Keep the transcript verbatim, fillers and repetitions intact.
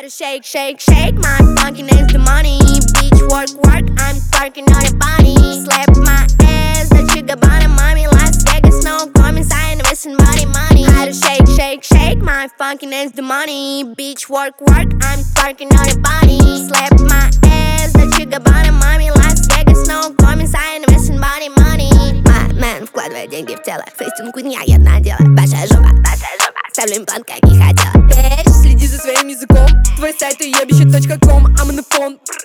How to shake, shake, shake my funky name's the money. Bitch, work, work, I'm twerking on your body. Slap my ass, that sugar bottom mommy. Las Vegas, no coming, sign, missing body money. How to shake, shake, shake my funky name's the money. Bitch, work, work, I'm twerking on your body. Slap my ass, that sugar bottom mommy. Las Vegas, no coming, sign, missing body money. My man вкладывает деньги в тело. Фейстинг у меня одна дело. Большая жопа, большая жопа. Ставлю имплант, как не хотела. Следи за своим языком. Твой сайт уебище точка ком. I'm on the phone.